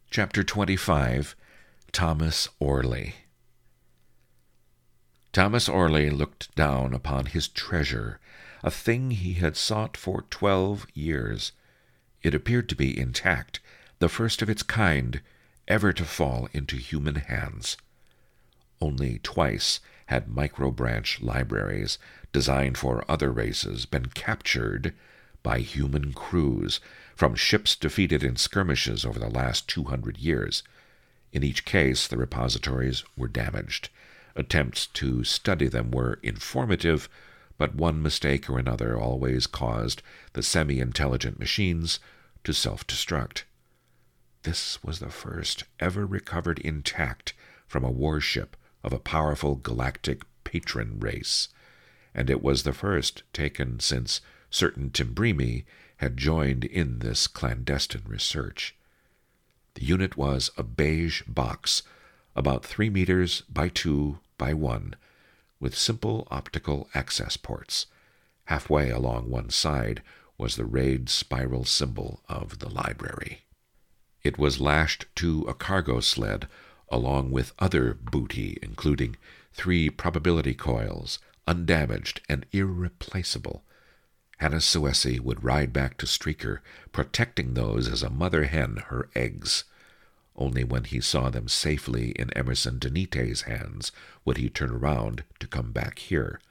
Chapter 25, Thomas Orley. Thomas Orley looked down upon his treasure, a thing he had sought for 12 years. It appeared to be intact, the first of its kind ever to fall into human hands. Only twice had microbranch libraries, designed for other races, been captured by human crews from ships defeated in skirmishes over the last 200 years. In each case, the repositories were damaged. Attempts to study them were informative, but one mistake or another always caused the semi-intelligent machines to self-destruct. This was the first ever recovered intact from a warship of a powerful galactic patron race, and it was the first taken since certain Timbrimi had joined in this clandestine research. The unit was a beige box, about 3 meters by 2 by 1, with simple optical access ports. Halfway along one side was the rayed spiral symbol of the library. It was lashed to a cargo sled, along with other booty, including 3 probability coils, undamaged and irreplaceable. Hannah Suesi would ride back to Streaker, protecting those as a mother hen her eggs. Only when he saw them safely in Emerson Denite's hands would he turn around to come back here.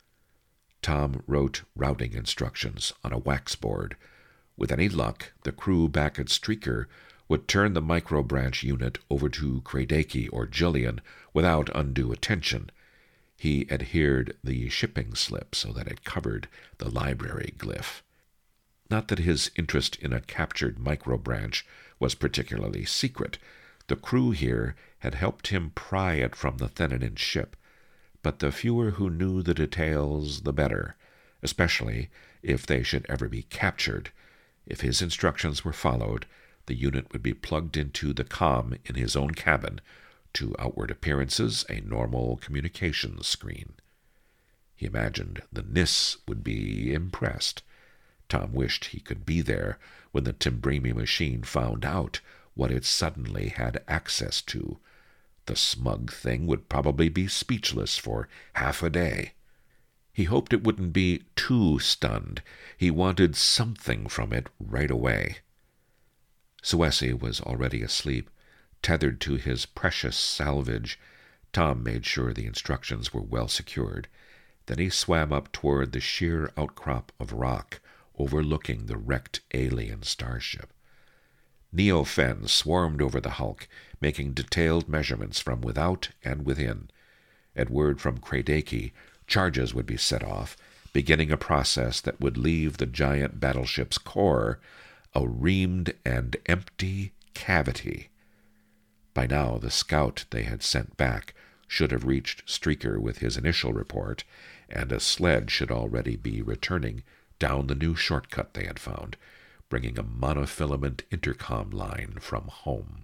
Tom wrote routing instructions on a wax board. With any luck, the crew back at Streaker would turn the microbranch unit over to Cradaki or Jillian without undue attention. He adhered the shipping slip so that it covered the library glyph. Not that his interest in a captured microbranch was particularly secret. The crew here had helped him pry it from the Thenanin ship, but the fewer who knew the details, the better, especially if they should ever be captured. If his instructions were followed, the unit would be plugged into the comm in his own cabin, to outward appearances a normal communications screen. He imagined the NIS would be impressed. Tom wished he could be there when the Timbrimi machine found out what it suddenly had access to. The smug thing would probably be speechless for half a day. He hoped it wouldn't be too stunned. He wanted something from it right away. Suesi was already asleep, tethered to his precious salvage. Tom made sure the instructions were well secured. Then he swam up toward the sheer outcrop of rock overlooking the wrecked alien starship. Neo-Fen swarmed over the hulk, making detailed measurements from without and within. At word from Cradaki, charges would be set off, beginning a process that would leave the giant battleship's core a reamed and empty cavity. By now, the scout they had sent back should have reached Streaker with his initial report, and a sled should already be returning down the new shortcut they had found, bringing a monofilament intercom line from home.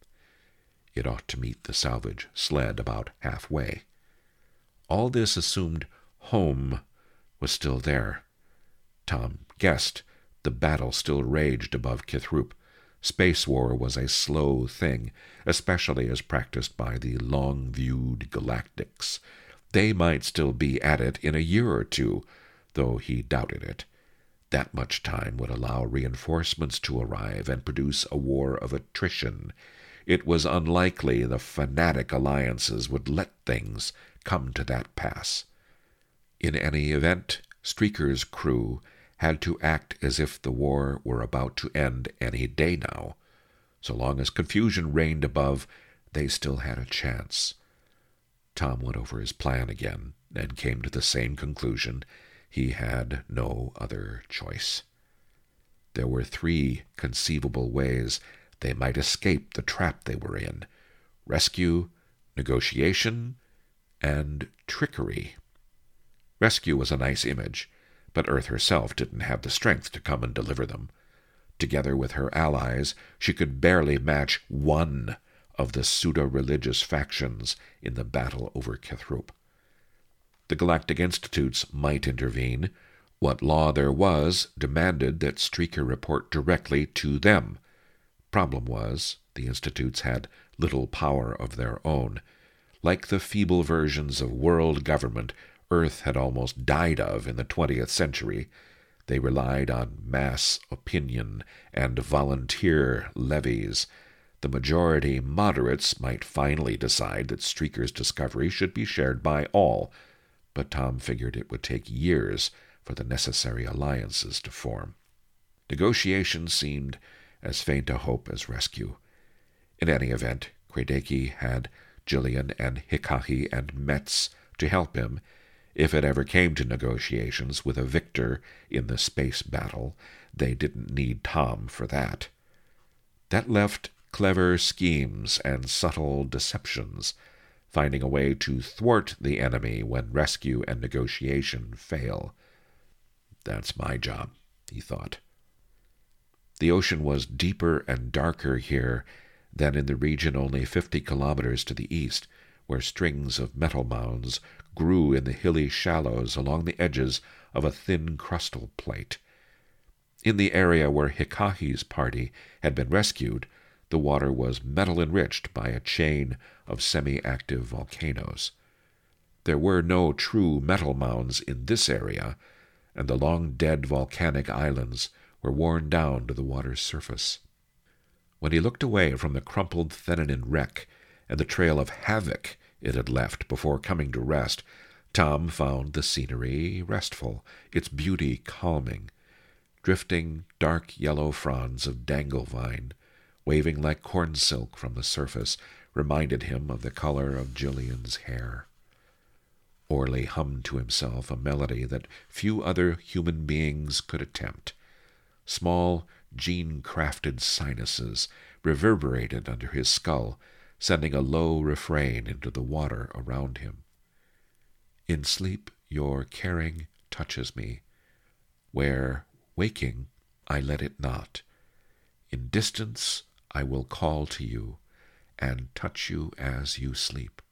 It ought to meet the salvage sled about halfway. All this assumed home was still there. Tom guessed the battle still raged above Kithroop. Space war was a slow thing, especially as practiced by the long-viewed galactics. They might still be at it in a year or two, though he doubted it. That much time would allow reinforcements to arrive and produce a war of attrition. It was unlikely the fanatic alliances would let things come to that pass. In any event, Streaker's crew had to act as if the war were about to end any day now. So long as confusion reigned above, they still had a chance. Tom went over his plan again and came to the same conclusion. He had no other choice. There were 3 conceivable ways they might escape the trap they were in: rescue, negotiation, and trickery. Rescue was a nice image, but Earth herself didn't have the strength to come and deliver them. Together with her allies, she could barely match one of the pseudo-religious factions in the battle over Kithroop. The Galactic Institutes might intervene. What law there was demanded that Streaker report directly to them. Problem was, the institutes had little power of their own. Like the feeble versions of world government Earth had almost died of in the 20th century, they relied on mass opinion and volunteer levies. The majority moderates might finally decide that Streaker's discovery should be shared by all, but Tom figured it would take years for the necessary alliances to form. Negotiation seemed as faint a hope as rescue. In any event, Kredeke had Jillian and Hikahi and Metz to help him if it ever came to negotiations with a victor in the space battle. They didn't need Tom for that. That left clever schemes and subtle deceptions, finding a way to thwart the enemy when rescue and negotiation fail. That's my job, he thought. The ocean was deeper and darker here than in the region only 50 kilometers to the east, where strings of metal mounds grew in the hilly shallows along the edges of a thin crustal plate. In the area where Hikahi's party had been rescued, the water was metal-enriched by a chain of semi-active volcanoes. There were no true metal mounds in this area, and the long-dead volcanic islands were worn down to the water's surface. When he looked away from the crumpled Thenanin wreck and the trail of havoc it had left before coming to rest, Tom found the scenery restful, its beauty calming. Drifting dark yellow fronds of danglevine, waving like corn silk from the surface, reminded him of the color of Jillian's hair. Orley hummed to himself a melody that few other human beings could attempt. Small, gene-crafted sinuses reverberated under his skull, sending a low refrain into the water around him. In sleep your caring touches me, where, waking, I let it not. In distance I will call to you, and touch you as you sleep.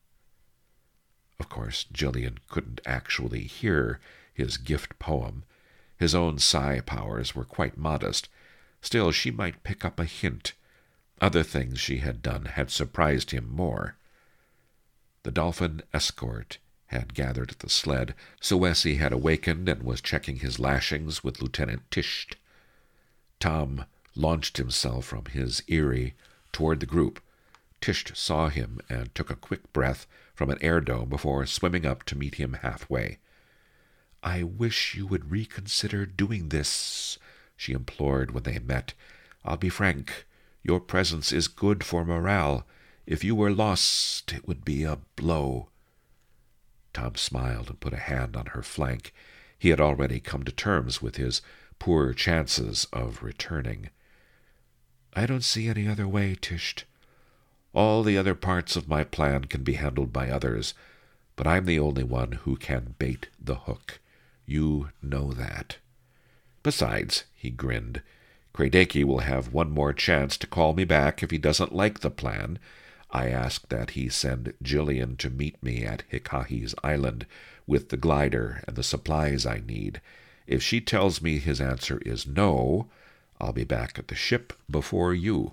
Of course, Jillian couldn't actually hear his gift poem. His own psi powers were quite modest. Still, she might pick up a hint. Other things she had done had surprised him more. The dolphin escort had gathered at the sled. Soesi had awakened and was checking his lashings with Lieutenant Tisht. Tom launched himself from his eyrie toward the group. Tisht saw him and took a quick breath from an air dome before swimming up to meet him halfway. "I wish you would reconsider doing this," she implored when they met. "I'll be frank. Your presence is good for morale. If you were lost, it would be a blow." Tom smiled and put a hand on her flank. He had already come to terms with his poor chances of returning. "I don't see any other way, Tisht. All the other parts of my plan can be handled by others, but I'm the only one who can bait the hook. You know that. Besides," he grinned, "Kredeke will have one more chance to call me back if he doesn't like the plan. I asked that he send Jillian to meet me at Hikahi's island with the glider and the supplies I need. If she tells me his answer is no, I'll be back at the ship before you."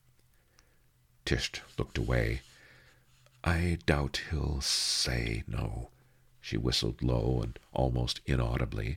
Tisht looked away. "I doubt he'll say no," she whistled low and almost inaudibly.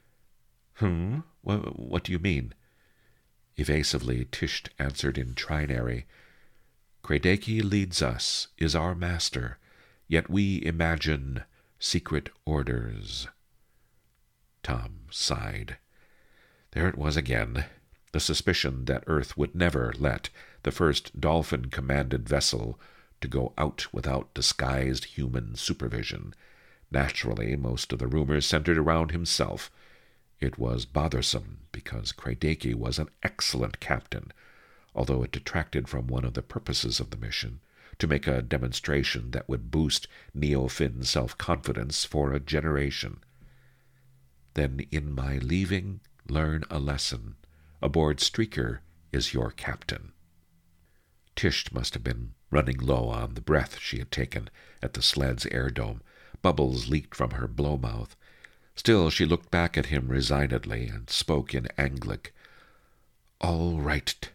What do you mean?" Evasively, Tisht answered in trinary. "Kredeke leads us, is our master, yet we imagine secret orders." Tom sighed. There it was again, the suspicion that Earth would never let the first dolphin-commanded vessel to go out without disguised human supervision. Naturally, most of the rumors centered around himself. It was bothersome because Kredeke was an excellent captain, although it detracted from one of the purposes of the mission, to make a demonstration that would boost Neo-Fin self-confidence for a generation. "Then in my leaving, learn a lesson. Aboard Streaker is your captain." Tisht must have been running low on the breath she had taken at the sled's air dome. Bubbles leaked from her blowmouth. Still, she looked back at him resignedly and spoke in Anglic. "All right,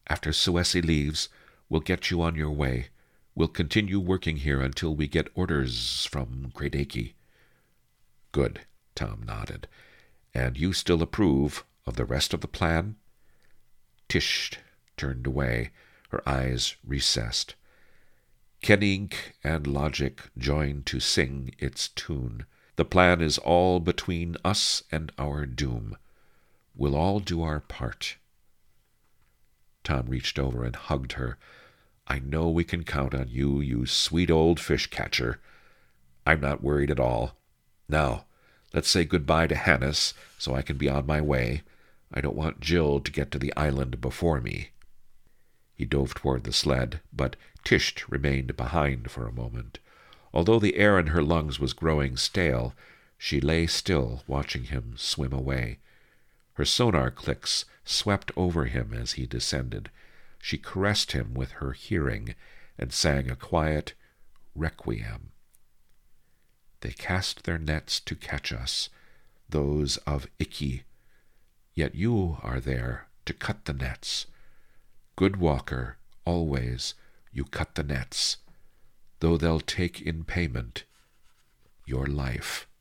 After Suesi leaves, we'll get you on your way. We'll continue working here until we get orders from Great Aki." "Good," Tom nodded. "And you still approve of the rest of the plan?" Tish turned away, her eyes recessed. Kenning and logic joined to sing its tune. The plan is all between us and our doom. We'll all do our part. Tom reached over and hugged her. "I know we can count on you, you sweet old fish catcher. I'm not worried at all. Now, let's say goodbye to Hannes so I can be on my way. I don't want Jill to get to the island before me." He dove toward the sled, but Tish remained behind for a moment. Although the air in her lungs was growing stale, she lay still, watching him swim away. Her sonar clicks swept over him as he descended. She caressed him with her hearing and sang a quiet requiem. "They cast their nets to catch us, those of Iki. Yet you are there to cut the nets. Good walker, always you cut the nets, though they'll take in payment your life."